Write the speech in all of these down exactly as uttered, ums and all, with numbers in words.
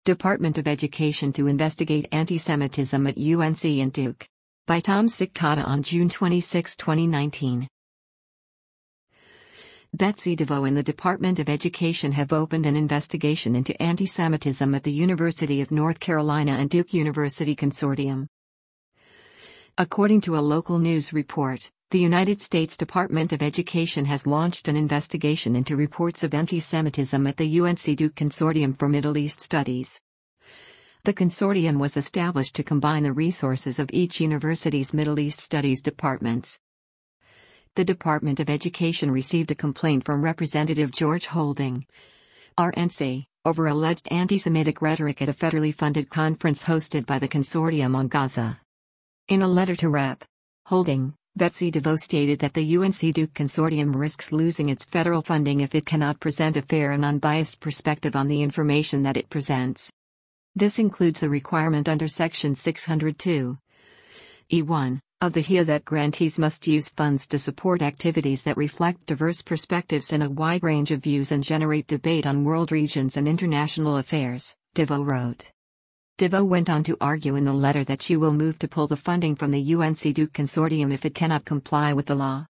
Department of Education to investigate anti-Semitism at U N C and Duke. By Tom Sitkata on June twenty-sixth, twenty nineteen. Betsy DeVos and the Department of Education have opened an investigation into anti-Semitism at the University of North Carolina and Duke University Consortium. According to a local news report, the United States Department of Education has launched an investigation into reports of anti-Semitism at the U N C-Duke Consortium for Middle East Studies. The consortium was established to combine the resources of each university's Middle East Studies departments. The Department of Education received a complaint from Representative George Holding, R N C, over alleged anti-Semitic rhetoric at a federally funded conference hosted by the consortium on Gaza. In a letter to Representative Holding, Betsy DeVos stated that the U N C-Duke Consortium risks losing its federal funding if it cannot present a fair and unbiased perspective on the information that it presents. This includes a requirement under Section six oh two E one of the H I A that grantees must use funds to support activities that reflect diverse perspectives and a wide range of views and generate debate on world regions and international affairs, DeVos wrote. DeVos went on to argue in the letter that she will move to pull the funding from the U N C-Duke Consortium if it cannot comply with the law.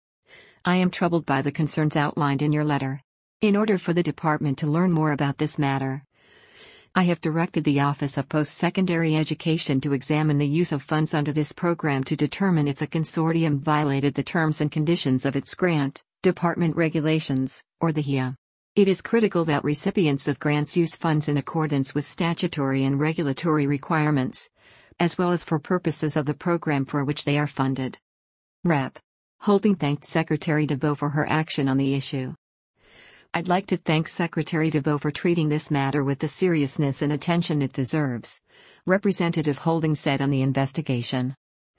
I am troubled by the concerns outlined in your letter. In order for the department to learn more about this matter, I have directed the Office of Post-Secondary Education to examine the use of funds under this program to determine if the consortium violated the terms and conditions of its grant, department regulations, or the H I A. It is critical that recipients of grants use funds in accordance with statutory and regulatory requirements, as well as for purposes of the program for which they are funded. Representative Holding thanked Secretary DeVos for her action on the issue. I'd like to thank Secretary DeVos for treating this matter with the seriousness and attention it deserves, Representative Holding said on the investigation.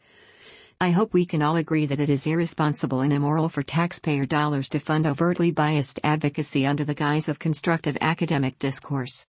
I hope we can all agree that it is irresponsible and immoral for taxpayer dollars to fund overtly biased advocacy under the guise of constructive academic discourse.